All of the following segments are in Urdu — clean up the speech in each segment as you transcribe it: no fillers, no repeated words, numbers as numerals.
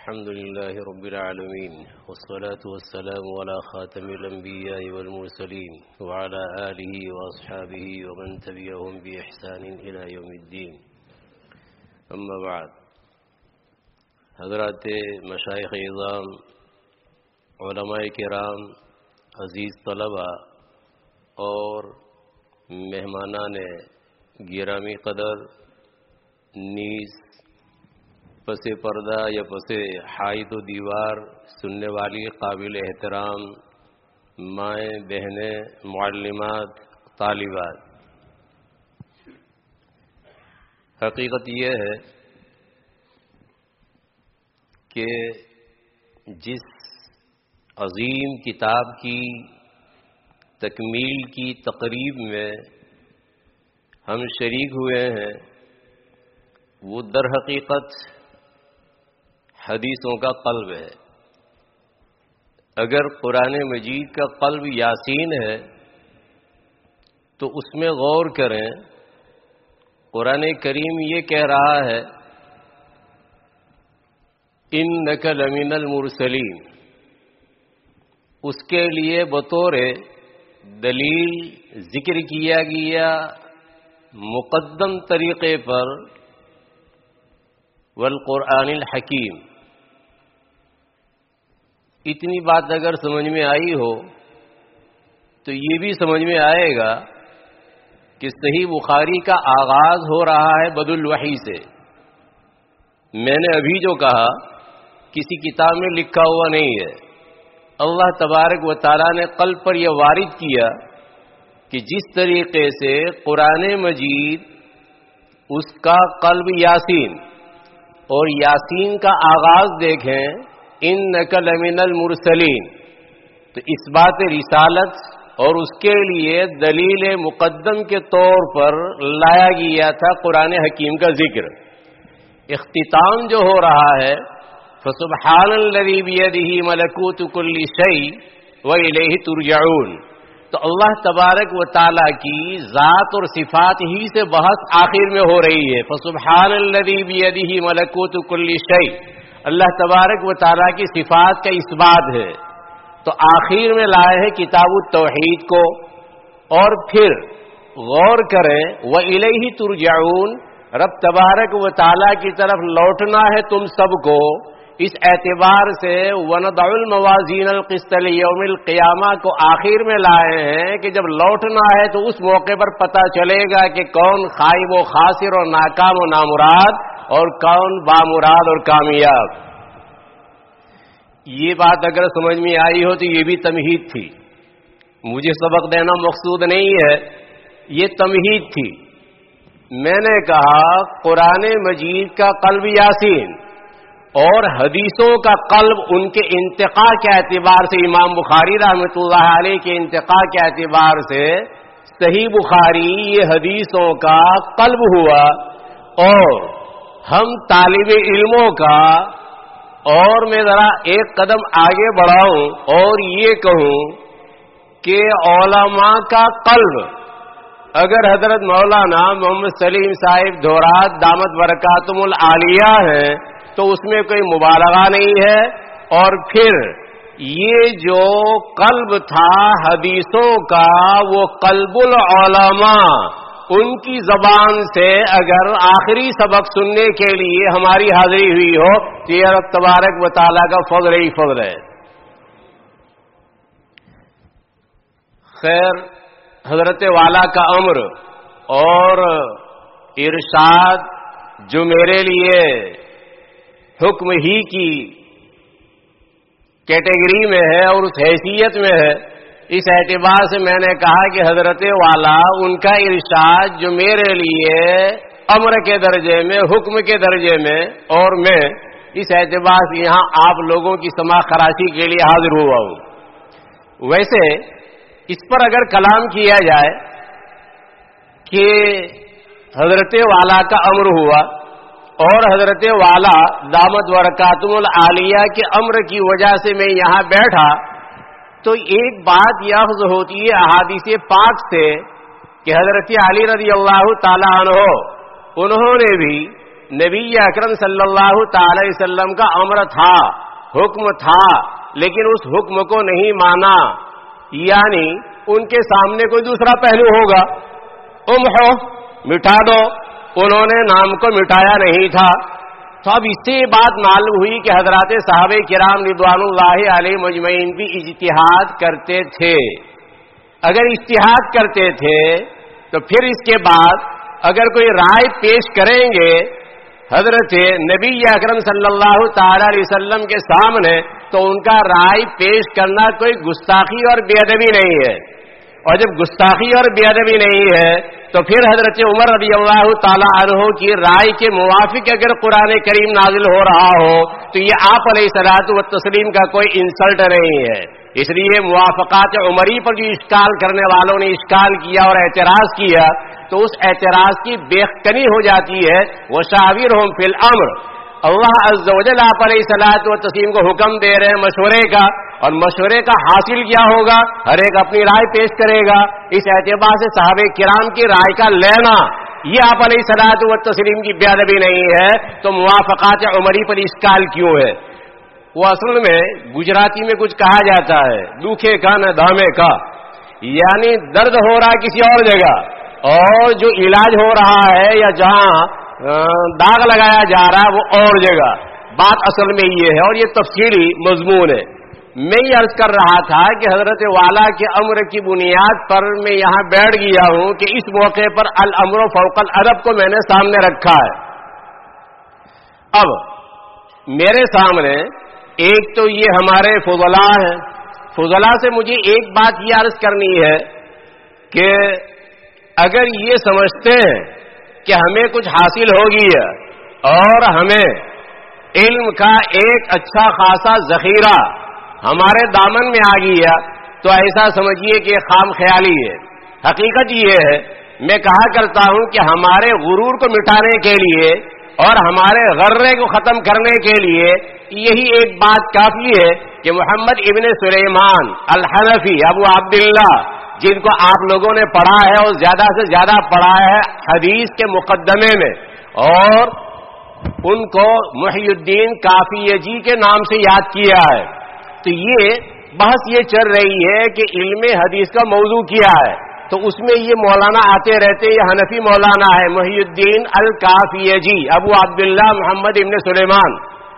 الحمد لله رب العالمين والصلاة والسلام على خاتم الأنبياء والمرسلين وعلى آله وأصحابه ومن تبعهم بإحسان إلى يوم الدين أما بعد حضرات مشائخ اعظام علماء کرام عزیز طلبہ اور مہمانان گرامی قدر نیز پس پردہ یا پس حائط و دیوار سننے والی قابل احترام مائیں بہنیں معلمات طالبات، حقیقت یہ ہے کہ جس عظیم کتاب کی تکمیل کی تقریب میں ہم شریک ہوئے ہیں وہ در حقیقت حدیثوں کا قلب ہے۔ اگر قرآن مجید کا قلب یاسین ہے تو اس میں غور کریں، قرآن کریم یہ کہہ رہا ہے اِنَّكَ لَمِنَ الْمُرْسَلِينَ، اس کے لیے بطور دلیل ذکر کیا گیا مقدم طریقے پر والقرآن الحکیم۔ اتنی بات اگر سمجھ میں آئی ہو تو یہ بھی سمجھ میں آئے گا کہ صحیح بخاری کا آغاز ہو رہا ہے بدء الوحی سے۔ میں نے ابھی جو کہا کسی کتاب میں لکھا ہوا نہیں ہے، اللہ تبارک و تعالیٰ نے قلب پر یہ وارد کیا کہ جس طریقے سے قرآن مجید اس کا قلب یاسین، اور یاسین کا آغاز دیکھیں اِنَّكَ لَمِنَ الْمُرْسَلِينَ، تو اس بات رسالت اور اس کے لیے دلیل مقدم کے طور پر لایا گیا تھا قرآن حکیم کا ذکر۔ اختتام جو ہو رہا ہے فَسُبْحَانَ الَّذِي بِيَدِهِ مَلَكُوتُ كُلِّ شَيْءٍ وَإِلَيْهِ تُرْجَعُونَ، تو اللہ تبارک و تعالیٰ کی ذات اور صفات ہی سے بحث آخر میں ہو رہی ہے۔ فَسُبْحَانَ الَّذِي بِيَدِهِ مَلَكُوتُ كُلِّ شَيْءٍ، اللہ تبارک و تعالیٰ کی صفات کا اثبات ہے۔ تو آخر میں لائے ہیں کتاب التوحید کو، اور پھر غور کریں وَإِلَيْهِ تُرْجَعُونَ، رب تبارک و تعالیٰ کی طرف لوٹنا ہے تم سب کو۔ اس اعتبار سے وَنَضَعُ الْمَوَازِينَ الْقِسْطَ لِيَوْمِ الْقِيَامَةِ کو آخر میں لائے ہیں کہ جب لوٹنا ہے تو اس موقع پر پتہ چلے گا کہ کون خائب و خاسر اور ناکام و نامراد اور کون بامراد اور کامیاب۔ یہ بات اگر سمجھ میں آئی ہو تو یہ بھی تمہید تھی، مجھے سبق دینا مقصود نہیں ہے، یہ تمہید تھی۔ میں نے کہا قرآن مجید کا قلب یاسین اور حدیثوں کا قلب ان کے انتقاء کے اعتبار سے، امام بخاری رحمۃ اللہ علیہ کے انتقاء کے اعتبار سے صحیح بخاری یہ حدیثوں کا قلب ہوا۔ اور ہم طالب علموں کا، اور میں ذرا ایک قدم آگے بڑھاؤں اور یہ کہوں کہ علماء کا قلب، اگر حضرت مولانا محمد سلیم صاحب دھورات دامت برکاتہم العالیہ ہیں تو اس میں کوئی مبالغہ نہیں ہے۔ اور پھر یہ جو قلب تھا حدیثوں کا، وہ قلب العلماء، ان کی زبان سے اگر آخری سبق سننے کے لیے ہماری حاضری ہوئی ہو تو یہ رب تبارک و تعالیٰ کا فضل ہی فضل ہے۔ خیر، حضرت والا کا امر اور ارشاد جو میرے لیے حکم ہی کی کیٹیگری میں ہے اور اس حیثیت میں ہے، اس اعتبار سے میں نے کہا کہ حضرت والا ان کا ارشاد جو میرے لیے امر کے درجے میں، حکم کے درجے میں، اور میں اس اعتبار سے یہاں آپ لوگوں کی سماع خراشی کے لیے حاضر ہوا ہوں۔ ویسے اس پر اگر کلام کیا جائے کہ حضرت والا کا امر ہوا اور حضرت والا دامت برکاتہم العالیہ کے امر کی وجہ سے میں یہاں بیٹھا، تو ایک بات یاخذ ہوتی ہے احادیث پاک سے کہ حضرت علی رضی اللہ تعالی عنہ انہوں نے بھی نبی اکرم صلی اللہ تعالی وسلم کا امر تھا، حکم تھا، لیکن اس حکم کو نہیں مانا، یعنی ان کے سامنے کوئی دوسرا پہلو ہوگا، امحو مٹا دو، انہوں نے نام کو مٹایا نہیں تھا۔ تو اب اس سے یہ بات معلوم ہوئی کہ حضرات صحابہ کرام رضوان اللہ علیہ مجمعین بھی اجتہاد کرتے تھے۔ اگر اجتہاد کرتے تھے تو پھر اس کے بعد اگر کوئی رائے پیش کریں گے حضرت نبی اکرم صلی اللہ تعالی علیہ وسلم کے سامنے تو ان کا رائے پیش کرنا کوئی گستاخی اور بے ادبی نہیں ہے، اور جب گستاخی اور بے ادبی نہیں ہے تو پھر حضرت عمر رضی اللہ تعالی عنہ کی رائے کے موافق اگر قرآن کریم نازل ہو رہا ہو تو یہ آپ علیہ الصلوۃ والتسلیم کا کوئی انسلٹ نہیں ہے۔ اس لیے موافقات عمری پر جو اشکال کرنے والوں نے اشکال کیا اور اعتراض کیا تو اس اعتراض کی بیخکنی ہو جاتی ہے۔ وشاورہم فی الامر، اللہ عز و جل آپ علیہ الصلوۃ والتسلیم کو حکم دے رہے ہیں مشورے کا، اور مشورے کا حاصل کیا ہوگا؟ ہر ایک اپنی رائے پیش کرے گا۔ اس اعتبار سے صحابہ کرام کی رائے کا لینا یہ آپ علیہ الصلوۃ والتسلیم کی بے ادبی نہیں ہے، تو موافقات عمری پر اشکال کیوں ہے؟ وہ اصل میں گجراتی میں کچھ کہا جاتا ہے، دکھے کا نہ دھامے کا، یعنی درد ہو رہا ہے کسی اور جگہ اور جو علاج ہو رہا ہے یا جہاں داغ لگایا جا رہا ہے وہ اور جگہ۔ بات اصل میں یہ ہے، اور یہ تفصیلی مضمون ہے۔ میں یہ عرض کر رہا تھا کہ حضرت والا کے امر کی بنیاد پر میں یہاں بیٹھ گیا ہوں کہ اس موقع پر الامر فوق الادب کو میں نے سامنے رکھا ہے۔ اب میرے سامنے ایک تو یہ ہمارے فضلاء ہیں، فضلاء سے مجھے ایک بات یہ عرض کرنی ہے کہ اگر یہ سمجھتے ہیں کہ ہمیں کچھ حاصل ہو گیا اور ہمیں علم کا ایک اچھا خاصا ذخیرہ ہمارے دامن میں آ گیا تو ایسا سمجھیے کہ خام خیالی ہے۔ حقیقت یہ ہے، میں کہا کرتا ہوں کہ ہمارے غرور کو مٹانے کے لیے اور ہمارے غرے کو ختم کرنے کے لیے یہی ایک بات کافی ہے کہ محمد ابن سلیمان الحنفی ابو عبداللہ، جن کو آپ لوگوں نے پڑھا ہے اور زیادہ سے زیادہ پڑھا ہے حدیث کے مقدمے میں، اور ان کو محی الدین کافی جی کے نام سے یاد کیا ہے، تو یہ بحث یہ چل رہی ہے کہ علم حدیث کا موضوع کیا ہے، تو اس میں یہ مولانا آتے رہتے، یہ حنفی مولانا ہے محی الدین الکافی جی ابو عبداللہ محمد ابن سلیمان۔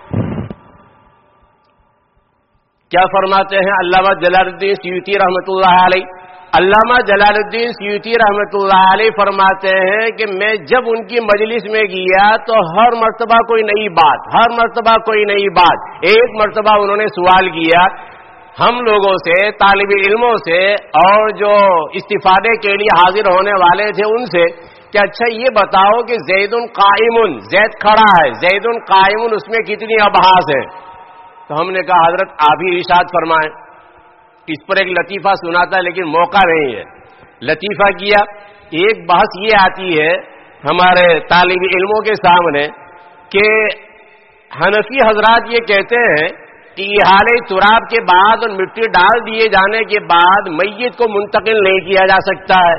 کیا فرماتے ہیں علامہ جلال الدین سیوطی رحمۃ اللہ علیہ؟ علامہ جلال الدین سیوطی رحمۃ اللہ علیہ فرماتے ہیں کہ میں جب ان کی مجلس میں گیا تو ہر مرتبہ کوئی نئی بات، ہر مرتبہ کوئی نئی بات۔ ایک مرتبہ انہوں نے سوال کیا ہم لوگوں سے، طالب علموں سے اور جو استفادے کے لیے حاضر ہونے والے تھے ان سے، کہ اچھا یہ بتاؤ کہ زید قائم، زید کھڑا ہے، زید قائم، اس میں کتنی ابحاث ہے؟ تو ہم نے کہا حضرت آپ ہی ارشاد فرمائیں۔ اس پر ایک لطیفہ سنا تھا لیکن موقع نہیں ہے، لطیفہ کیا۔ ایک بحث یہ آتی ہے ہمارے طالب علموں کے سامنے کہ حنفی حضرات یہ کہتے ہیں کہ احالہ تراب کے بعد اور مٹی ڈال دیے جانے کے بعد میت کو منتقل نہیں کیا جا سکتا ہے۔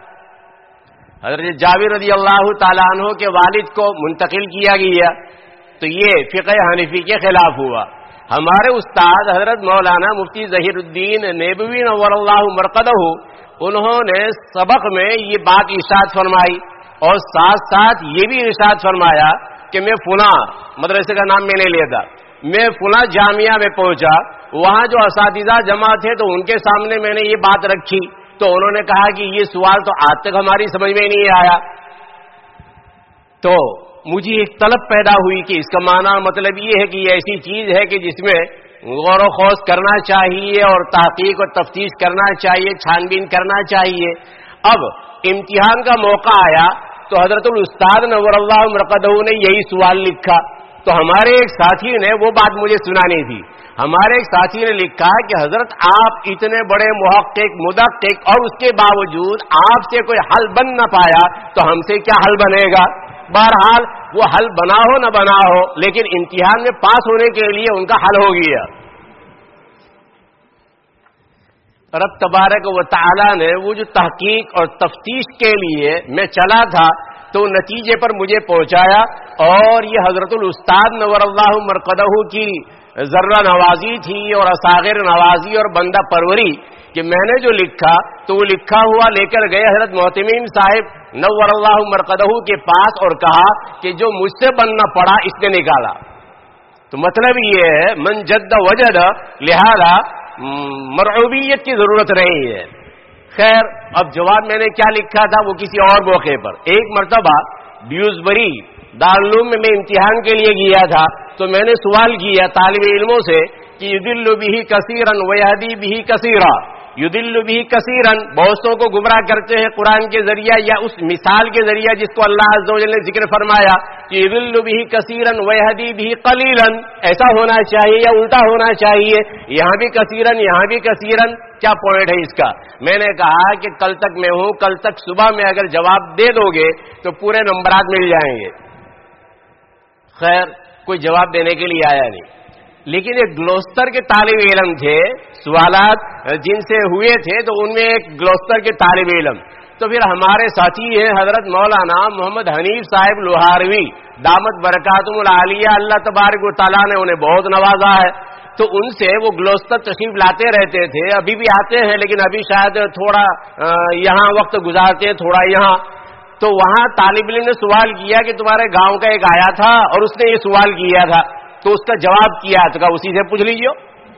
حضرت جابر رضی اللہ تعالیٰ عنہ کے والد کو منتقل کیا گیا، تو یہ فقہ حنفی کے خلاف ہوا۔ ہمارے استاد حضرت مولانا مفتی ظہیر الدین نیبوی نور اللہ مرقدہ، انہوں نے سبق میں یہ بات ارشاد فرمائی اور ساتھ ساتھ یہ بھی ارشاد فرمایا کہ میں فلاں مدرسے کا نام میں نے لیا تھا، میں فلاں جامعہ میں پہنچا، وہاں جو اساتذہ جمع تھے تو ان کے سامنے میں نے یہ بات رکھی تو انہوں نے کہا کہ یہ سوال تو آج تک ہماری سمجھ میں نہیں آیا۔ تو مجھے ایک طلب پیدا ہوئی کہ اس کا معنی مطلب یہ ہے کہ یہ ایسی چیز ہے کہ جس میں غور و خوض کرنا چاہیے اور تحقیق اور تفتیش کرنا چاہیے، چھان بین کرنا چاہیے۔ اب امتحان کا موقع آیا تو حضرت الاستاد نور اللہ مرقدہ نے یہی سوال لکھا، تو ہمارے ایک ساتھی نے وہ بات مجھے سنانی تھی۔ ہمارے ایک ساتھی نے لکھا کہ حضرت آپ اتنے بڑے محقق مدقق اور اس کے باوجود آپ سے کوئی حل بن نہ پایا تو ہم سے کیا حل بنے گا؟ بہرحال وہ حل بنا ہو نہ بنا ہو لیکن امتحان میں پاس ہونے کے لیے ان کا حل ہو گیا۔ رب تبارک و تعالی نے وہ جو تحقیق اور تفتیش کے لیے میں چلا تھا تو نتیجے پر مجھے پہنچایا. اور یہ حضرت الاستاد نور اللہ مرقدہ کی ذرہ نوازی تھی اور اصاغر نوازی اور بندہ پروری کہ میں نے جو لکھا تو وہ لکھا ہوا لے کر گئے حضرت محتمین صاحب نور اللہ مرقدہ کے پاس اور کہا کہ جو مجھ سے بننا پڑا اس نے نکالا. تو مطلب یہ ہے من جد وجد، لہذا مرعوبیت کی ضرورت نہیں ہے. خیر اب جواب میں نے کیا لکھا تھا وہ کسی اور موقع پر. ایک مرتبہ ڈیوزبری دارالعلوم میں امتحان کے لیے گیا تھا تو میں نے سوال کیا طالب علموں سے کہ یدل بہ کثیرا ویہدی بہ کثیرا، یدل بہ کثیرا بہتوں کو گمراہ کرتے ہیں قرآن کے ذریعہ یا اس مثال کے ذریعہ جس کو اللہ عز و جل نے ذکر فرمایا کہ یدل بہ کثیرا ویہدی بہ قلیلا، ایسا ہونا چاہیے یا الٹا ہونا چاہیے، یہاں بھی کثیرا یہاں بھی کثیرا، کیا پوائنٹ ہے اس کا؟ میں نے کہا کہ کل تک میں ہوں، کل تک صبح میں اگر جواب دے دو گے تو پورے نمبرات مل جائیں گے. خیر کوئی جواب دینے کے لیے آیا نہیں. لیکن ایک گلوستر کے طالب علم تھے، سوالات جن سے ہوئے تھے تو ان میں ایک گلوستر کے طالب علم. تو پھر ہمارے ساتھی ہیں حضرت مولانا محمد حنیف صاحب لوہاروی دامت برکاتہم العالیہ، اللہ تبارک و تعالیٰ نے انہیں بہت نوازا ہے. تو ان سے وہ گلوستر تشریف لاتے رہتے تھے، ابھی بھی آتے ہیں لیکن ابھی شاید تھوڑا یہاں وقت گزارتے ہیں تھوڑا یہاں. تو وہاں طالب علم نے سوال کیا کہ تمہارے گاؤں کا ایک آیا تھا اور اس نے یہ سوال کیا تھا، تو اس کا جواب کیا تو کہا اسی سے پوچھ لیجیے.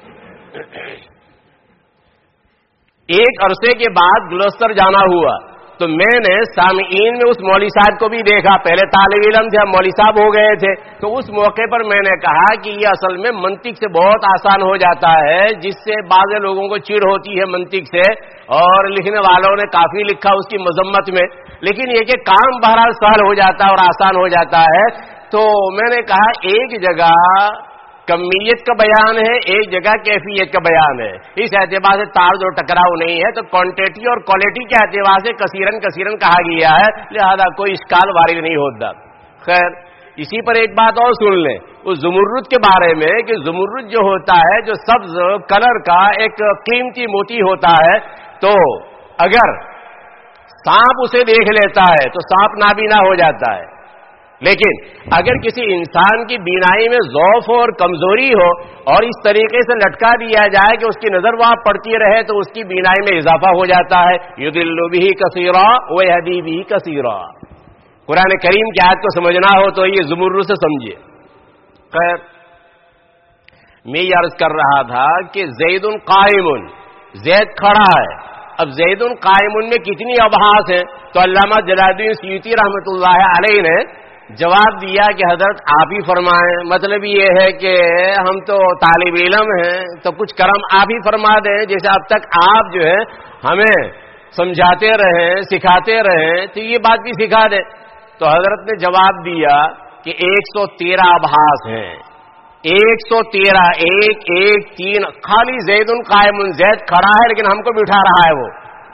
ایک عرصے کے بعد گلوستر جانا ہوا تو میں نے سامعین میں اس مولوی صاحب کو بھی دیکھا، پہلے طالب علم تھے اب مولوی صاحب ہو گئے تھے. تو اس موقع پر میں نے کہا کہ یہ اصل میں منطق سے بہت آسان ہو جاتا ہے، جس سے بعض لوگوں کو چڑ ہوتی ہے منطق سے، اور لکھنے والوں نے کافی لکھا اس کی مذمت میں، لیکن یہ کہ کام بہرحال سہل ہو جاتا ہے اور آسان ہو جاتا ہے. تو میں نے کہا ایک جگہ کمیت کا بیان ہے، ایک جگہ کیفیت کا بیان ہے. اس اعتبار سے تعارض اور ٹکراؤ نہیں ہے، تو کوانٹٹی اور کوالٹی کے اعتبار سے کثیرن کثیرن کہا گیا ہے، لہذا کوئی اشکال وارد نہیں ہوتا. خیر اسی پر ایک بات اور سن لیں اس زمرد کے بارے میں کہ زمرد جو ہوتا ہے جو سبز کلر کا ایک قیمتی موتی ہوتا ہے، تو اگر سانپ اسے دیکھ لیتا ہے تو سانپ نابینا ہو جاتا ہے. لیکن اگر کسی انسان کی بینائی میں ضعف اور کمزوری ہو اور اس طریقے سے لٹکا دیا جائے کہ اس کی نظر وہاں پڑتی رہے تو اس کی بینائی میں اضافہ ہو جاتا ہے. یضل بہ کثیرا ویہدی بہ کثیرا. قرآن کریم کی آیت کو سمجھنا ہو تو یہ زمرد سے سمجھیے. خیر میں یہ عرض کر رہا تھا کہ زید قائم، زید کھڑا ہے. اب زید قائم میں کتنی ابحاث ہیں؟ تو علامہ جلال الدین سیوطی رحمۃ اللہ علیہ نے جواب دیا کہ حضرت آپ ہی فرمائیں. مطلب یہ ہے کہ ہم تو طالب علم ہیں تو کچھ کرم آپ ہی فرما دیں، جیسے اب تک آپ جو ہے ہمیں سمجھاتے رہیں سکھاتے رہیں تو یہ بات بھی سکھا دیں. تو حضرت نے جواب دیا کہ 113 ابحاث ہیں، 113 113 خالی زید قائم، زید کھڑا ہے لیکن ہم کو بٹھا رہا ہے وہ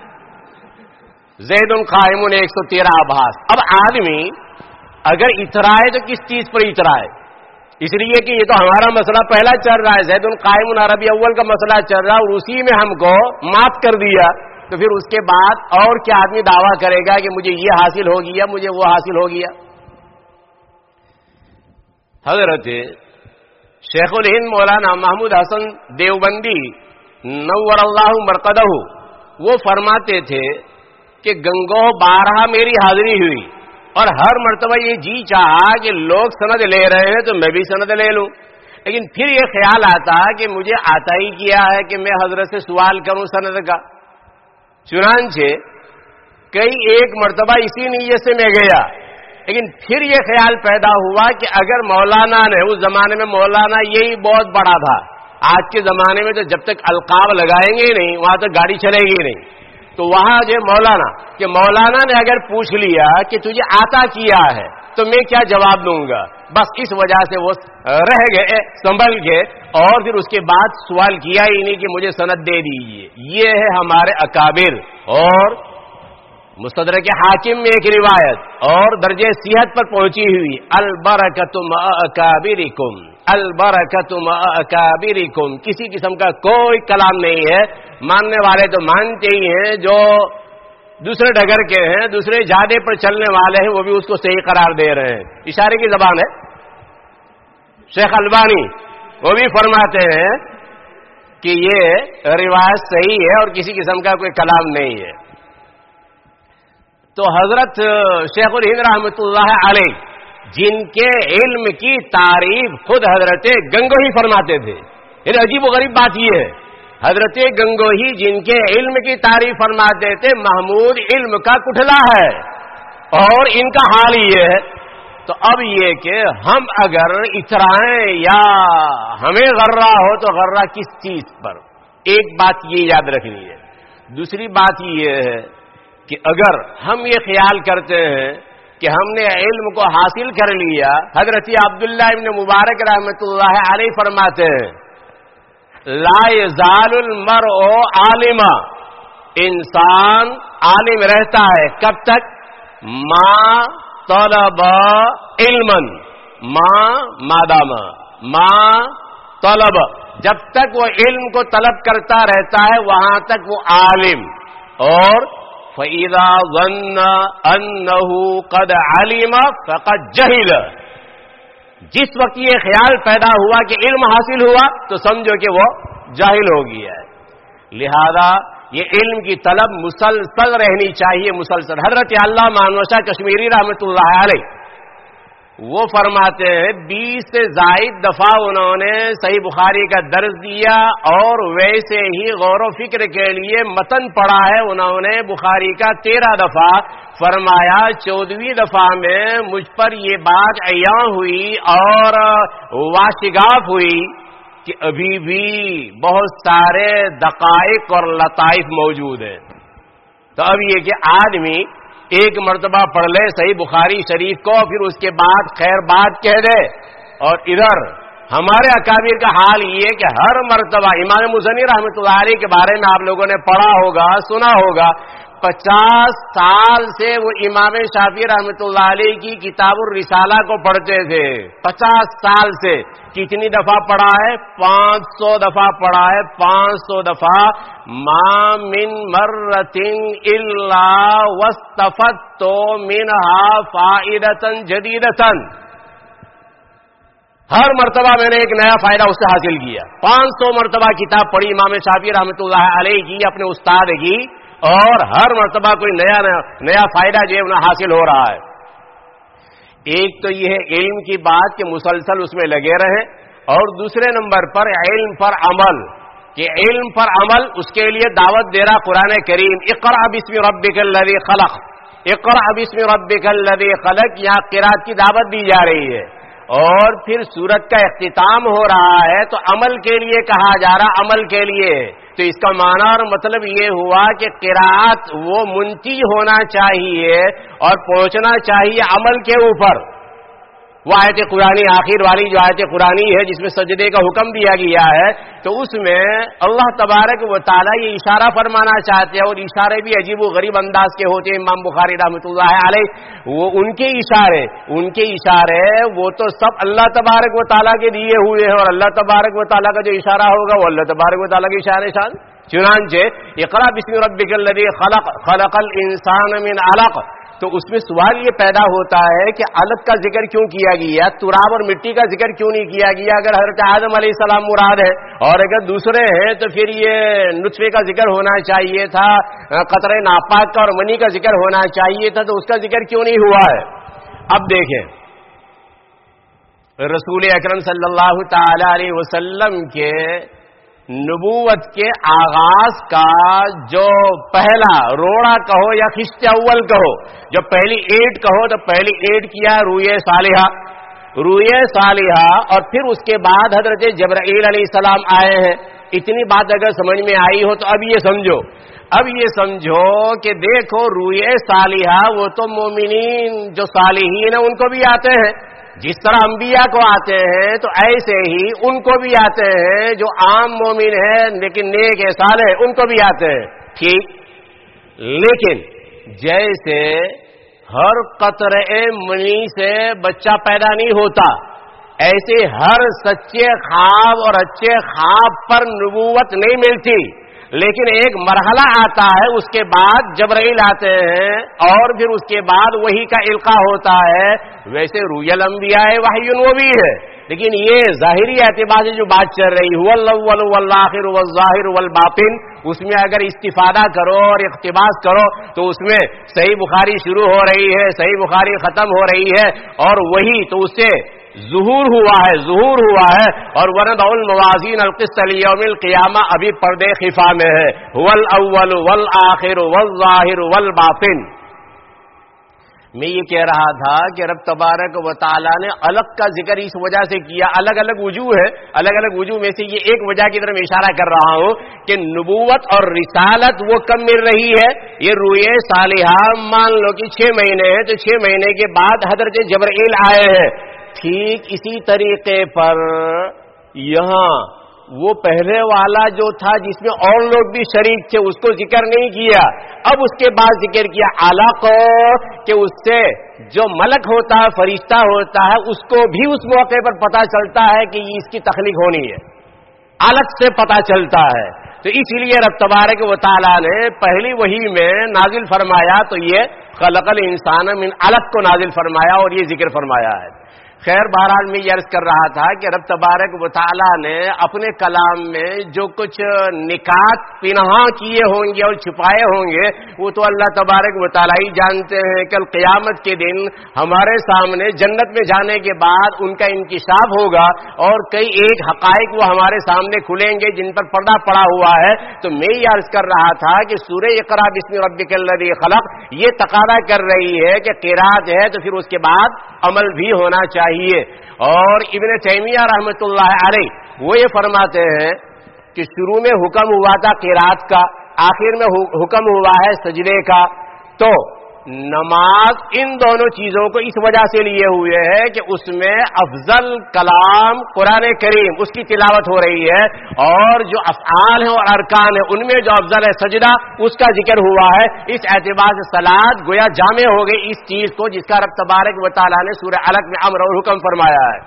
زید قائم 113 ابحاث. اب آدمی اگر اترائے تو کس چیز پر اترائے؟ اس لیے کہ یہ تو ہمارا مسئلہ پہلا چل رہا ہے، زید قائم عربی اول کا مسئلہ چل رہا ہے اور اسی میں ہم کو معاف کر دیا، تو پھر اس کے بعد اور کیا آدمی دعویٰ کرے گا کہ مجھے یہ حاصل ہو گیا مجھے وہ حاصل ہو گیا. حضرت شیخ الہند مولانا محمود حسن دیوبندی نور اللہ مرقدہ وہ فرماتے تھے کہ گنگو 12 میری حاضری ہوئی اور ہر مرتبہ یہ جی چاہا کہ لوگ سند لے رہے ہیں تو میں بھی سند لے لوں، لیکن پھر یہ خیال آتا کہ مجھے آتا ہی کیا ہے کہ میں حضرت سے سوال کروں سند کا. چنانچہ کئی ایک مرتبہ اسی نیت سے میں گیا، لیکن پھر یہ خیال پیدا ہوا کہ اگر مولانا نے اس زمانے میں مولانا یہی بہت بڑا تھا، آج کے زمانے میں تو جب تک القاب لگائیں گے نہیں وہاں تک گاڑی چلے گی نہیں، تو وہاں جو مولانا نے اگر پوچھ لیا کہ تجھے آتا کیا ہے تو میں کیا جواب دوں گا. بس اس وجہ سے وہ رہ گئے سنبھل گئے اور پھر اس کے بعد سوال کیا ہی نہیں کہ مجھے سند دے دیجیے. یہ ہے ہمارے اکابر. اور مستدرک حاکم میں ایک روایت اور درجہ صحت پر پہنچی ہوئی البرکۃ مع اکابرکم، البرکۃ مع اکابرکم، کسی قسم کا کوئی کلام نہیں ہے. ماننے والے تو مانتے ہی ہیں، جو دوسرے ڈگر کے ہیں، دوسرے جادے پر چلنے والے ہیں، وہ بھی اس کو صحیح قرار دے رہے ہیں. اشارے کی زبان ہے. شیخ البانی وہ بھی فرماتے ہیں کہ یہ روایت صحیح ہے اور کسی قسم کا کوئی کلام نہیں ہے. تو حضرت شیخ الہند رحمۃ اللہ علیہ جن کے علم کی تعریف خود حضرت گنگوہی فرماتے تھے. یہ عجیب و غریب بات یہ ہے، حضرت گنگوہی جن کے علم کی تعریف فرماتے تھے، محمود علم کا کٹھلا ہے اور ان کا حال یہ ہے. تو اب یہ کہ ہم اگر اترائیں یا ہمیں غرہ ہو تو غرہ کس چیز پر؟ ایک بات یہ یاد رکھنی ہے. دوسری بات یہ ہے کہ اگر ہم یہ خیال کرتے ہیں کہ ہم نے علم کو حاصل کر لیا، حضرت عبداللہ ابن مبارک رحمۃ اللہ علیہ فرماتے ہیں لا یزال المرء عالما، انسان عالم رہتا ہے کب تک؟ ما طلب علما، مادام ما طلب، جب تک وہ علم کو طلب کرتا رہتا ہے وہاں تک وہ عالم. اور فَإِذَا ظَنَّ أَنَّهُ قَدْ عَلِمَ فَقَدْ جَهِلَ، جس وقت یہ خیال پیدا ہوا کہ علم حاصل ہوا تو سمجھو کہ وہ جاہل ہو گیا ہے. لہذا یہ علم کی طلب مسلسل رہنی چاہیے، مسلسل. حضرت علامہ انور شاہ کشمیری رحمۃ اللہ علیہ وہ فرماتے ہیں 20 سے زائد دفعہ انہوں نے صحیح بخاری کا درس دیا اور ویسے ہی غور و فکر کے لیے متن پڑھا ہے انہوں نے بخاری کا 13 دفعہ. فرمایا 14ویں دفعہ میں مجھ پر یہ بات عیاں ہوئی اور واشگاف ہوئی کہ ابھی بھی بہت سارے دقائق اور لطائف موجود ہیں. تو اب یہ کہ آدمی ایک مرتبہ پڑھ لے صحیح بخاری شریف کو، پھر اس کے بعد خیر بات کہہ دے. اور ادھر ہمارے اکابر کا حال یہ کہ ہر مرتبہ امام مزنی رحمۃ اللہ علیہ کے بارے میں آپ لوگوں نے پڑھا ہوگا، سنا ہوگا، 50 سال سے وہ امام شافعی رحمۃ اللہ علیہ کی کتاب الرسالہ کو پڑھتے تھے. 50 سال سے کتنی دفعہ پڑھا ہے؟ 500 دفعہ پڑھا ہے. 500 دفعہ. ما من مرۃ الا واستفدت منها فائدۃ جدیدۃ، ہر مرتبہ میں نے ایک نیا فائدہ اس سے حاصل کیا. 500 مرتبہ کتاب پڑھی امام شافعی رحمۃ اللہ علیہ کی، اپنے استاد کی، اور ہر مرتبہ کوئی نیا فائدہ جو ہے حاصل ہو رہا ہے. ایک تو یہ ہے علم کی بات کہ مسلسل اس میں لگے رہیں، اور دوسرے نمبر پر علم پر عمل، کہ علم پر عمل اس کے لیے دعوت دے رہا قرآن کریم. اقرأ بسم ربک الذی خلق، اقرأ بسم ربک الذی خلق، یہاں قرات کی دعوت دی جا رہی ہے. اور پھر سورت کا اختتام ہو رہا ہے تو عمل کے لیے کہا جا رہا، عمل کے لیے. تو اس کا معنی اور مطلب یہ ہوا کہ قرات وہ منتج ہونا چاہیے اور پہنچنا چاہیے عمل کے اوپر. وہ آیت قرآنی آخر والی جو آیت قرآنی ہے جس میں سجدے کا حکم دیا گیا ہے، تو اس میں اللہ تبارک و تعالیٰ یہ اشارہ فرمانا چاہتے ہیں، اور اشارے بھی عجیب و غریب انداز کے ہوتے ہیں. امام بخاری رحمۃ اللہ علیہ وہ ان کے اشارے وہ تو سب اللہ تبارک و تعالیٰ کے دیے ہوئے ہیں، اور اللہ تبارک و تعالیٰ کا جو اشارہ ہوگا وہ اللہ تبارک و تعالیٰ کے اشارے شان. چنانچہ اقرأ بسم ربک الذی خلق، خلق الانسان من علق. تو اس میں سوال یہ پیدا ہوتا ہے کہ علق کا ذکر کیوں کیا گیا، تراب اور مٹی کا ذکر کیوں نہیں کیا گیا؟ اگر حضرت آدم علیہ السلام مراد ہے اور اگر دوسرے ہیں تو پھر یہ نطفے کا ذکر ہونا چاہیے تھا، قطرے ناپاک کا اور منی کا ذکر ہونا چاہیے تھا، تو اس کا ذکر کیوں نہیں ہوا ہے؟ اب دیکھیں رسول اکرم صلی اللہ تعالی علیہ وسلم کے نبوت کے آغاز کا جو پہلا روڑا کہو یا خشت اول کہو، جو پہلی اینٹ کہو تو پہلی اینٹ کیا روئے صالحہ، اور پھر اس کے بعد حضرت جبرائیل علیہ السلام آئے ہیں. اتنی بات اگر سمجھ میں آئی ہو تو اب یہ سمجھو کہ دیکھو روئے صالحہ وہ تو مومنین جو صالحین ہیں ان کو بھی آتے ہیں، جس طرح انبیاء کو آتے ہیں تو ایسے ہی ان کو بھی آتے ہیں، جو عام مومن ہیں لیکن نیک صالح ان کو بھی آتے ہیں. ٹھیک، لیکن جیسے ہر قطرے منی سے بچہ پیدا نہیں ہوتا، ایسے ہر سچے خواب اور اچھے خواب پر نبوت نہیں ملتی. لیکن ایک مرحلہ آتا ہے، اس کے بعد جبرائیل آتے ہیں اور پھر اس کے بعد وحی کا القاء ہوتا ہے. ویسے روی الانبیاء وحی وہ بھی ہے، لیکن یہ ظاہری اعتبار سے جو بات چل رہی هو الاول والآخر والظاہر والباطن، اس میں اگر استفادہ کرو اور اقتباس کرو تو اس میں صحیح بخاری شروع ہو رہی ہے، صحیح بخاری ختم ہو رہی ہے، اور وہی تو اس سے ظہور ہوا ہے. اور وَنَضَعُ الْمَوَازِينَ الْقِسْطَ لِيَوْمِ الْقِيَامَةِ ابھی پردے خفا میں ہے. هو الاول والآخر والظاہر والباطن. میں یہ کہہ رہا تھا کہ رب تبارک و تعالیٰ نے الگ کا ذکر اس وجہ سے کیا، الگ الگ وجوہ ہے، الگ الگ وجوہ میں سے یہ ایک وجہ کی طرف اشارہ کر رہا ہوں کہ نبوت اور رسالت وہ کب مل رہی ہے. یہ روئے صالحہ مان لو کہ 6 مہینے ہیں، تو 6 مہینے کے بعد حضرت جبرائیل آئے ہیں. ٹھیک اسی طریقے پر یہاں وہ پہلے والا جو تھا جس میں اور لوگ بھی شریک تھے، اس کو ذکر نہیں کیا. اب اس کے بعد ذکر کیا علق، کہ اس سے جو ملک ہوتا ہے، فرشتہ ہوتا ہے، اس کو بھی اس موقع پر پتا چلتا ہے کہ اس کی تخلیق ہونی ہے، علق سے پتا چلتا ہے. تو اس لیے رب تبارک و تعالیٰ نے پہلی وحی میں نازل فرمایا تو یہ خلق الانسان من علق کو نازل فرمایا اور یہ ذکر فرمایا ہے. خیر بہرحال میں یہ عرض کر رہا تھا کہ رب تبارک و تعالیٰ نے اپنے کلام میں جو کچھ نکات پنہاں کیے ہوں گے اور چھپائے ہوں گے وہ تو اللہ تبارک و تعالیٰ ہی جانتے ہیں. کل قیامت کے دن ہمارے سامنے جنت میں جانے کے بعد ان کا انکشاف ہوگا اور کئی ایک حقائق وہ ہمارے سامنے کھلیں گے جن پر پردہ پڑا ہوا ہے. تو میں یہ عرض کر رہا تھا کہ سورہ اقرا بسم ربک الذی خلق یہ تقاضا کر رہی ہے کہ قرات ہے تو پھر اس کے بعد عمل بھی ہونا چاہیے. اور ابن تیمیہ رحمۃ اللہ علیہ وہ یہ فرماتے ہیں کہ شروع میں حکم ہوا تھا قرات کا، آخر میں حکم ہوا ہے سجدے کا. تو نماز ان دونوں چیزوں کو اس وجہ سے لیے ہوئے ہے کہ اس میں افضل کلام قرآن کریم اس کی تلاوت ہو رہی ہے، اور جو افعال ہیں اور ارکان ہیں ان میں جو افضل ہے سجدہ اس کا ذکر ہوا ہے. اس اعتبار سے صلاۃ گویا جامع ہو گئی اس چیز کو جس کا رب تبارک و تعالیٰ نے سورہ علق میں امر اور حکم فرمایا ہے.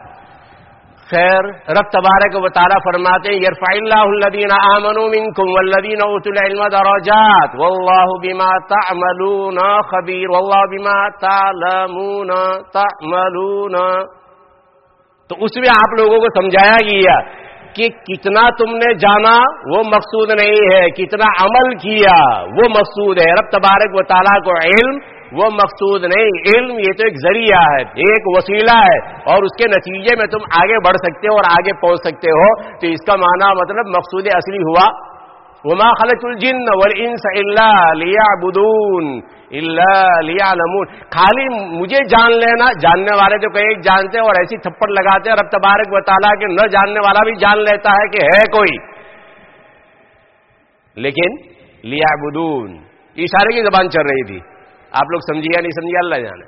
خیر رب تبارک و تعالیٰ فرماتے ہیں یرفع اللہ الذین آمنوا منکم والذین اوتوا العلم درجات واللہ بما تعملون خبیر واللہ بما تعلمون تعملون. تو اس میں آپ لوگوں کو سمجھایا گیا کہ کتنا تم نے جانا وہ مقصود نہیں ہے، کتنا عمل کیا وہ مقصود ہے. رب تبارک و تعالیٰ کو علم وہ مقصود نہیں، علم یہ تو ایک ذریعہ ہے، ایک وسیلہ ہے، اور اس کے نتیجے میں تم آگے بڑھ سکتے ہو اور آگے پہنچ سکتے ہو. تو اس کا معنی مطلب مقصود اصلی ہوا وما خلقت الجن والانس الا ليعبدون الا ليعلمون. خالی مجھے جان لینا، جاننے والے تو کئی ایک جانتے ہیں اور ایسی تھپڑ لگاتے ہیں رب تبارک و تعالیٰ کے نہ جاننے والا بھی جان لیتا ہے کہ ہے کوئی، لیکن ليعبدون اشارے کی زبان چل رہی تھی. آپ لوگ سمجھے یا نہیں سمجھے اللہ جانے.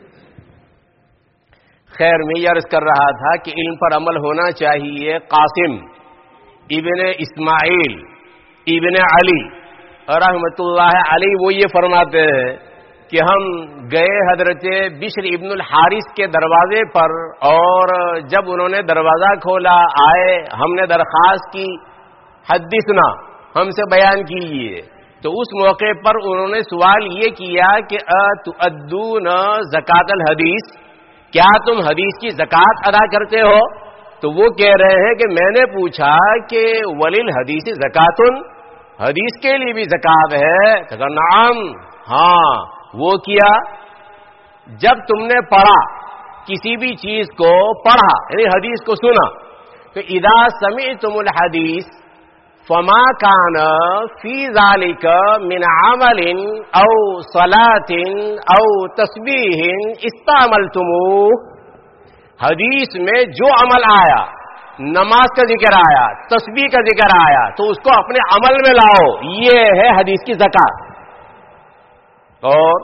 خیر میں یہ عرض کر رہا تھا کہ علم پر عمل ہونا چاہیے. قاسم ابن اسماعیل ابن علی رحمۃ اللہ علی وہ یہ فرماتے ہیں کہ ہم گئے حضرت بشر ابن الحارث کے دروازے پر، اور جب انہوں نے دروازہ کھولا آئے، ہم نے درخواست کی حدثنا ہم سے بیان کیجیے. تو اس موقع پر انہوں نے سوال یہ کیا کہ تؤدون زکات الحدیث، کیا تم حدیث کی زکات ادا کرتے ہو؟ تو وہ کہہ رہے ہیں کہ میں نے پوچھا کہ ولیل حدیث زکاتن، حدیث کے لیے بھی زکات ہے؟ کہا نعم، ہاں. وہ کیا جب تم نے پڑھا کسی بھی چیز کو پڑھا یعنی حدیث کو سنا، تو اذا سمعتم الحدیث فما كان في ذلك من عمل او صلاة او تسبیح استعملتموه. حدیث میں جو عمل آیا، نماز کا ذکر آیا، تسبیح کا ذکر آیا، تو اس کو اپنے عمل میں لاؤ، یہ ہے حدیث کی زکات. اور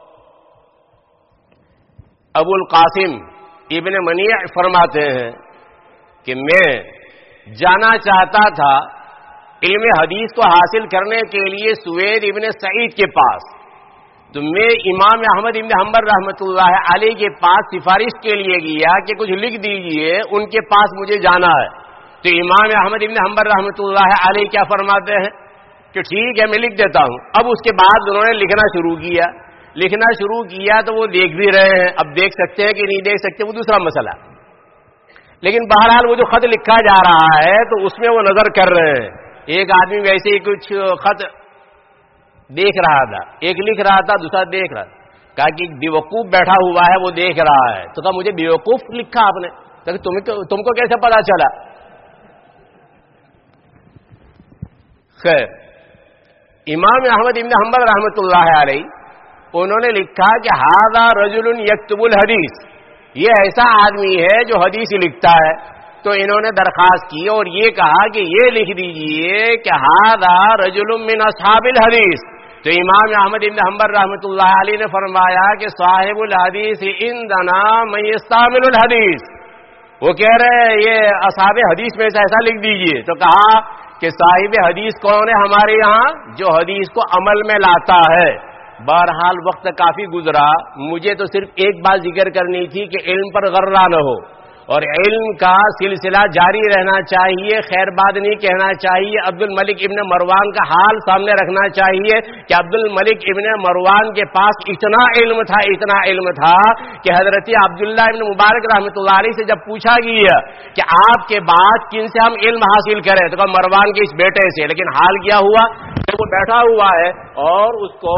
ابو القاسم ابن منیع فرماتے ہیں کہ میں جانا چاہتا تھا علم حدیث کو حاصل کرنے کے لیے سوید ابن سعید کے پاس، تو میں امام احمد ابن حنبل رحمۃ اللہ علیہ کے پاس سفارش کے لیے گیا کہ کچھ لکھ دیجئے، ان کے پاس مجھے جانا ہے. تو امام احمد ابن حنبل رحمۃ اللہ علیہ کیا فرماتے ہیں کہ ٹھیک ہے میں لکھ دیتا ہوں. اب اس کے بعد انہوں نے لکھنا شروع کیا تو وہ دیکھ بھی رہے ہیں. اب دیکھ سکتے ہیں کہ نہیں دیکھ سکتے وہ دوسرا مسئلہ، لیکن بہرحال وہ جو خط لکھا جا رہا ہے تو اس میں وہ نظر کر رہے ہیں. ایک آدمی ویسے ہی کچھ خط دیکھ رہا تھا، ایک لکھ رہا تھا، دوسرا دیکھ رہا. کہا کہ بیوقوف بیٹھا ہوا ہے وہ دیکھ رہا ہے. تو کہا مجھے بیوقوف لکھا آپ نے، تم کو کیسے پتا چلا؟ خیر، امام احمد بن حنبل رحمۃ اللہ علیہ انہوں نے لکھا کہ ھذا رجل یکتب الحدیث، یہ ایسا آدمی ہے جو حدیث لکھتا ہے. تو انہوں نے درخواست کی اور یہ کہا کہ یہ لکھ دیجئے کہ ھذا رجل من اصحاب الحدیث. تو امام احمد بن حنبل رحمۃ اللہ علیہ نے فرمایا کہ صاحب الحدیث عندنا من یستعمل الحدیث، وہ کہہ رہے ہیں یہ اصحاب حدیث میں سے ایسا لکھ دیجئے. تو کہا کہ صاحب حدیث کون ہے ہمارے یہاں؟ جو حدیث کو عمل میں لاتا ہے. بہرحال وقت کافی گزرا، مجھے تو صرف ایک بات ذکر کرنی تھی کہ علم پر غرہ نہ ہو اور علم کا سلسلہ جاری رہنا چاہیے، خیر بات نہیں کہنا چاہیے. عبد الملک ابن مروان کا حال سامنے رکھنا چاہیے کہ عبد الملک ابن مروان کے پاس اتنا علم تھا کہ حضرت عبداللہ ابن مبارک رحمۃ اللہ علیہ سے جب پوچھا گیا کہ آپ کے بعد کن سے ہم علم حاصل کریں تو کہا مروان کے اس بیٹے سے. لیکن حال کیا ہوا کہ وہ بیٹھا ہوا ہے اور اس کو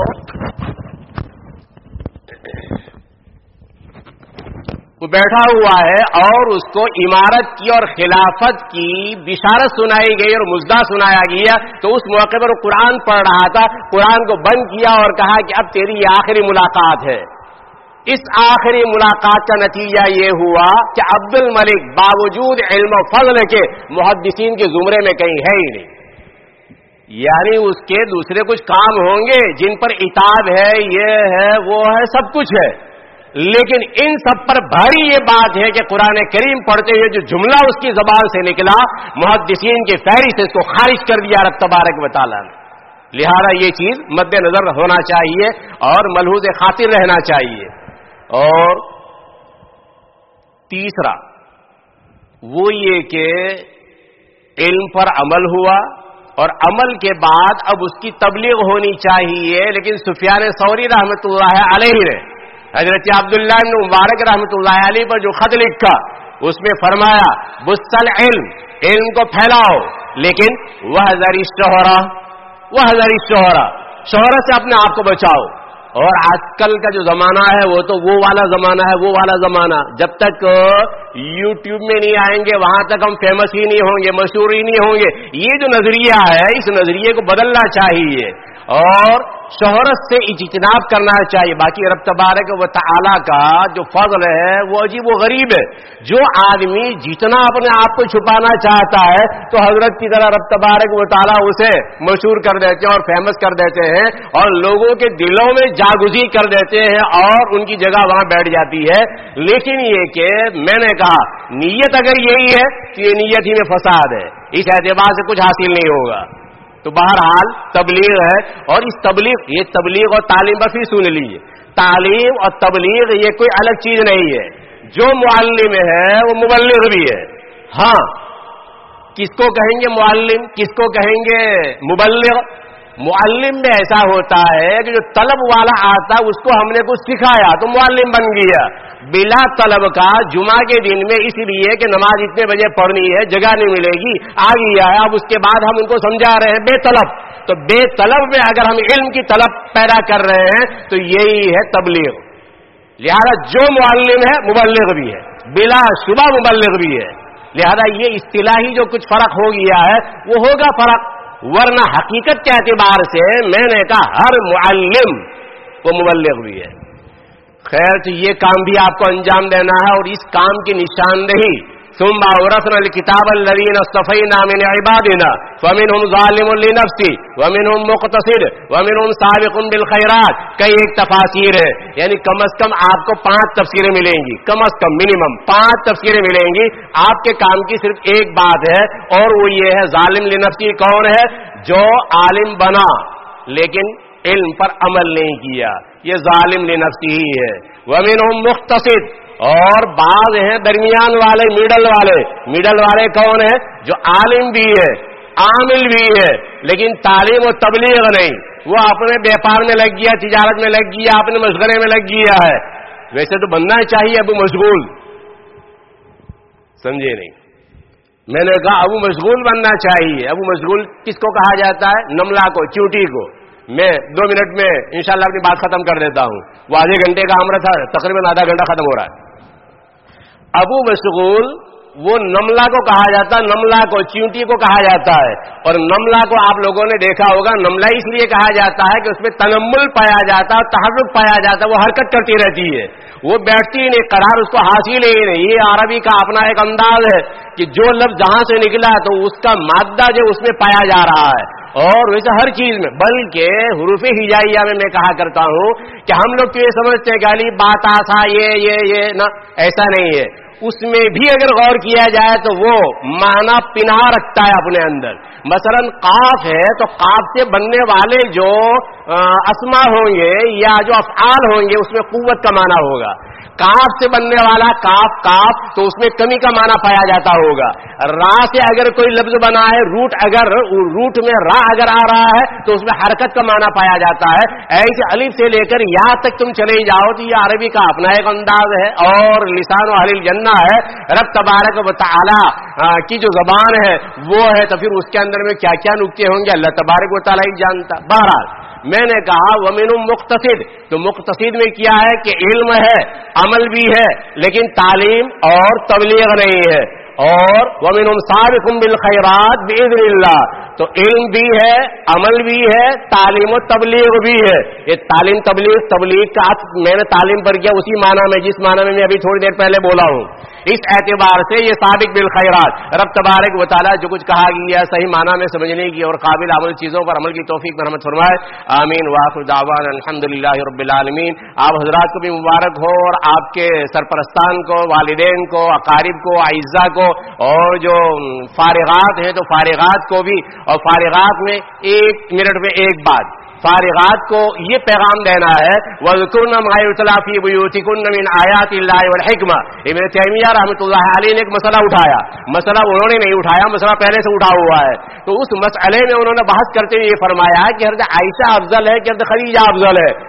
عمارت کی اور خلافت کی بشارت سنائی گئی اور مژدہ سنایا گیا. تو اس موقع پر وہ قرآن پڑھ رہا تھا، قرآن کو بند کیا اور کہا کہ اب تیری یہ آخری ملاقات ہے. اس آخری ملاقات کا نتیجہ یہ ہوا کہ عبد الملک باوجود علم و فضل کے محدثین کے زمرے میں کہیں ہے ہی نہیں. یعنی اس کے دوسرے کچھ کام ہوں گے جن پر عتاب ہے، یہ ہے، وہ ہے، سب کچھ ہے، لیکن ان سب پر بھاری یہ بات ہے کہ قرآن کریم پڑھتے ہوئے جو جملہ اس کی زبان سے نکلا محدثین کی فہرست سے اس کو خارج کر دیا رب تبارک و تعالیٰ نے. لہذا یہ چیز مد نظر ہونا چاہیے اور ملحوظ خاطر رہنا چاہیے. اور تیسرا وہ یہ کہ علم پر عمل ہوا اور عمل کے بعد اب اس کی تبلیغ ہونی چاہیے. لیکن سفیان ثوری رحمۃ اللہ علیہ نے حضرت عبداللہ بن مبارک رحمۃ اللہ علیہ پر جو خط لکھا اس میں فرمایا بسل علم کو پھیلاؤ، لیکن شہرت سے اپنے آپ کو بچاؤ. اور آج کل کا جو زمانہ ہے وہ تو وہ والا زمانہ جب تک یوٹیوب میں نہیں آئیں گے وہاں تک ہم فیمس ہی نہیں ہوں گے، مشہور ہی نہیں ہوں گے. یہ جو نظریہ ہے اس نظریے کو بدلنا چاہیے اور شہرت سے اجتناب کرنا چاہیے. باقی رب تبارک و تعالی کا جو فضل ہے وہ عجیب و غریب ہے. جو آدمی جتنا اپنے آپ کو چھپانا چاہتا ہے تو حضرت کی طرح رب تبارک و تعالی اسے مشہور کر دیتے ہیں اور فیمس کر دیتے ہیں اور لوگوں کے دلوں میں جاگزی کر دیتے ہیں اور ان کی جگہ وہاں بیٹھ جاتی ہے. لیکن یہ کہ میں نے کہا نیت اگر یہی ہے تو یہ نیت ہی میں فساد ہے، اس اعتبار سے کچھ حاصل نہیں ہوگا. تو بہرحال تبلیغ ہے اور اس تبلیغ اور تعلیم پر پھر سن لیجیے. تعلیم اور تبلیغ یہ کوئی الگ چیز نہیں ہے. جو معلم ہے وہ مبلغ بھی ہے. ہاں، کس کو کہیں گے معلم، کس کو کہیں گے مبلغ؟ معلم میں ایسا ہوتا ہے کہ جو طلب والا آتا اس کو ہم نے کچھ سکھایا تو معلم بن گیا. بلا طلب کا جمعہ کے دن میں اس لیے کہ نماز اتنے بجے پڑھنی ہے، جگہ نہیں ملے گی، آ گیا ہے. اب اس کے بعد ہم ان کو سمجھا رہے ہیں بے طلب. تو بے طلب میں اگر ہم علم کی طلب پیدا کر رہے ہیں تو یہی ہے تبلیغ. لہذا جو معلم ہے مبلغ بھی ہے، بلا شبہ مبلغ بھی ہے. لہذا یہ اصطلاحی جو کچھ فرق ہو گیا ہے وہ ہوگا فرق، ورنہ حقیقت کے اعتبار سے میں نے کہا ہر معلم وہ مبلغ بھی ہے. خیر، تو یہ کام بھی آپ کو انجام دینا ہے اور اس کام کی نشاندہی ثم اورثنا الكتاب الذين اصطفينا من عبادنا فمنهم ظالم لنفسه ومنهم مقتصد ومنهم سابق بالخيرات. کئی ایک تفاسیر ہے، یعنی کم از کم آپ کو 5 تفسیریں ملیں گی، کم از کم منیمم 5 تفسیریں ملیں گی. آپ کے کام کی صرف ایک بات ہے اور وہ یہ ہے ظالم لنفسه کون ہے؟ جو عالم بنا لیکن علم پر عمل نہیں کیا، یہ ظالم لنفسه ہی ہے. ومنهم مقتصد، اور بعض ہیں درمیان والے، میڈل والے کون ہیں؟ جو عالم بھی ہے عامل بھی ہے لیکن تعلیم و تبلیغ نہیں. وہ اپنے بیپار میں لگ گیا, تجارت میں لگ گیا, اپنے مشغلے میں لگ گیا ہے. ویسے تو بننا چاہیے ابو مشغول, سمجھے نہیں. میں نے کہا ابو مشغول بننا چاہیے. ابو مشغول کس کو کہا جاتا ہے؟ نملہ کو, چیونٹی کو. میں 2 منٹ میں انشاءاللہ اپنی بات ختم کر دیتا ہوں. وہ آدھے گھنٹے کا امر تھا, تقریباً آدھا گھنٹہ ختم ہو رہا ہے. ابو مشغول وہ نملہ کو کہا جاتا ہے, نملہ کو, چیونٹی کو کہا جاتا ہے. اور نملہ کو آپ لوگوں نے دیکھا ہوگا, نملہ اس لیے کہا جاتا ہے کہ اس میں تنمل پایا جاتا ہے, تحرک پایا جاتا ہے, وہ حرکت کرتی رہتی ہے, وہ بیٹھتی ہی نہیں, قرار اس کو حاصل ہی نہیں. یہ عربی کا اپنا ایک انداز ہے کہ جو لفظ جہاں سے نکلا تو اس کا مادہ جو اس میں پایا جا رہا ہے. اور ویسے ہر چیز میں, بلکہ حروف ہجائیہ میں کہا کرتا ہوں کہ ہم لوگ تو یہ سمجھتے ہیں کہ علی بات آسا یہ نا, ایسا نہیں ہے. اس میں بھی اگر غور کیا جائے تو وہ معنی پنہا رکھتا ہے اپنے اندر. مثلا قاف ہے تو قاف سے بننے والے جو اسما ہوں گے یا جو افعال ہوں گے اس میں قوت کا معنی ہوگا. کاف سے بننے والا کاف کاف تو اس میں کمی کا معنی پایا جاتا ہوگا. را سے اگر کوئی لفظ بنا ہے, روٹ میں را اگر آ رہا ہے تو اس میں حرکت کا معنی پایا جاتا ہے. ایسے الف سے لے کر یا تک تم چلے جاؤ تو یہ عربی کا اپنا ایک انداز ہے. اور لسان و اہل الجنہ ہے, رب تبارک و تعالی کی جو زبان ہے وہ ہے, تو پھر اس کے اندر میں کیا کیا نکتے ہوں گے اللہ تبارک و تعالی ہی جانتا. بہرحال میں نے کہا وَمِنْهُمْ مُقْتَصِدٌ, تو مقتصد میں کیا ہے کہ علم ہے, عمل بھی ہے, لیکن تعلیم اور تبلیغ نہیں ہے. اور وَمِنْهُمْ سَابِقٌ بِالْخَيْرَاتِ بِإِذْنِ اللَّهِ, تو علم بھی ہے, عمل بھی ہے, تعلیم و تبلیغ بھی ہے. یہ تعلیم تبلیغ کا میں نے تعلیم پر کیا اسی معنی میں جس معنی میں ابھی تھوڑی دیر پہلے بولا ہوں. اس اعتبار سے یہ سابق بالخیرات, رب تبارک و تعالی جو کچھ کہا گیا صحیح معنی میں سمجھنے کی اور قابل عمل چیزوں پر عمل کی توفیق مرحمت فرمائے. آمین. وآخر دعوانا الحمدللہ رب العالمین. آپ حضرات کو بھی مبارک ہو, اور آپ کے سرپرستان کو, والدین کو, اقارب کو, اعزاء کو, اور جو فارغات ہیں تو فارغات کو بھی. اور فارغات میں 1 منٹ میں ایک بات, فارغات کو یہ پیغام دینا ہے وَذْكُرْنَ مَا يُتْلَىٰ فِي بُيُوتِكُنَّ مِنْ آيَاتِ اللَّهِ وَالْحِكْمَةِ. ابن تیمیہ رحمۃ اللہ علیہ نے ایک مسئلہ اٹھایا. مسئلہ انہوں نے نہیں اٹھایا, مسئلہ پہلے سے اٹھا ہوا ہے. تو اس مسئلے میں انہوں نے بحث کرتے ہوئے یہ فرمایا کہ حضرت عائشہ افضل ہے کہ حضرت خدیجہ افضل ہے.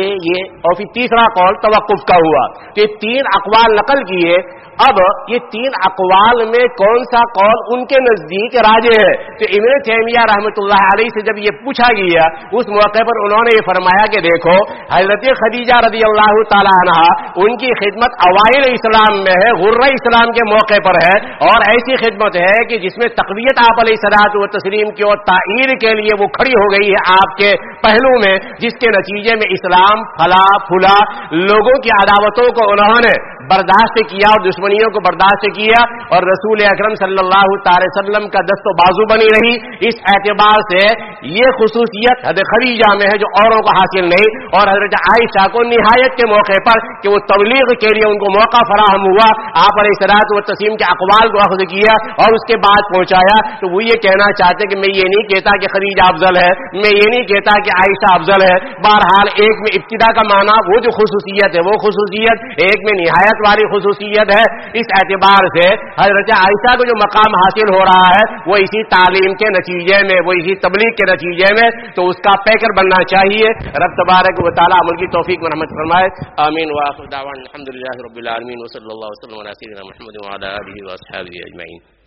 یہ اور پھر تیسرا قول توقف کا ہوا. تو یہ 3 اقوال نقل کیے. اب یہ 3 اقوال میں کون سا قول ان کے نزدیک راجح ہے؟ تو ابن تیمیہ رحمۃ اللہ علیہ سے جب یہ پوچھا گیا اس موقع پر انہوں نے یہ فرمایا کہ دیکھو حضرت خدیجہ رضی اللہ تعالی عنہا ان کی خدمت اوائل اسلام میں ہے, غرہ اسلام کے موقع پر ہے, اور ایسی خدمت ہے کہ جس میں تقویت آپ علیہ الصلوۃ والتسلیم کی اور تائید کے لیے وہ کھڑی ہو گئی ہے آپ کے پہلو میں, جس کے نتیجے میں اسلام پھلا پھولا. لوگوں کی عداوتوں کو انہوں نے برداشت کیا اور دشمنیوں کو برداشت کیا, اور رسول اکرم صلی اللہ تعالی وسلم کا دست و بازو بنی رہی. اس اعتبار سے یہ خصوصیت حضرت خدیجہ میں ہے جو اوروں کو حاصل نہیں. اور حضرت عائشہ کو نہایت کے موقع پر کہ وہ تبلیغ کے لیے ان کو موقع فراہم ہوا, آپ علیہ الصلوۃ والتسلیم کے اقوال کو اخذ کیا اور اس کے بعد پہنچایا. تو وہ یہ کہنا چاہتے کہ میں یہ نہیں کہتا کہ خدیجہ افضل ہے, میں یہ نہیں کہتا کہ عائشہ افضل ہے. بہرحال ایک میں ابتدا کا معنی وہ جو خصوصیت ہے وہ خصوصیت, ایک میں نہایت والی خصوصیت ہے. اس اعتبار سے حضرت عائشہ کو جو مقام حاصل ہو رہا ہے وہ اسی تعلیم کے نتیجے میں, وہ اسی تبلیغ کے نتیجے میں, تو اس کا پیکر بننا چاہیے. رب تبارک و تعالی عمل کی توفیق مرحمت فرمائے. آمین. وآخر دعوانا الحمدللہ رب العالمین وصلی اللہ وسلم علی سیدنا محمد وعلی آلہ واصحابہ اجمعین.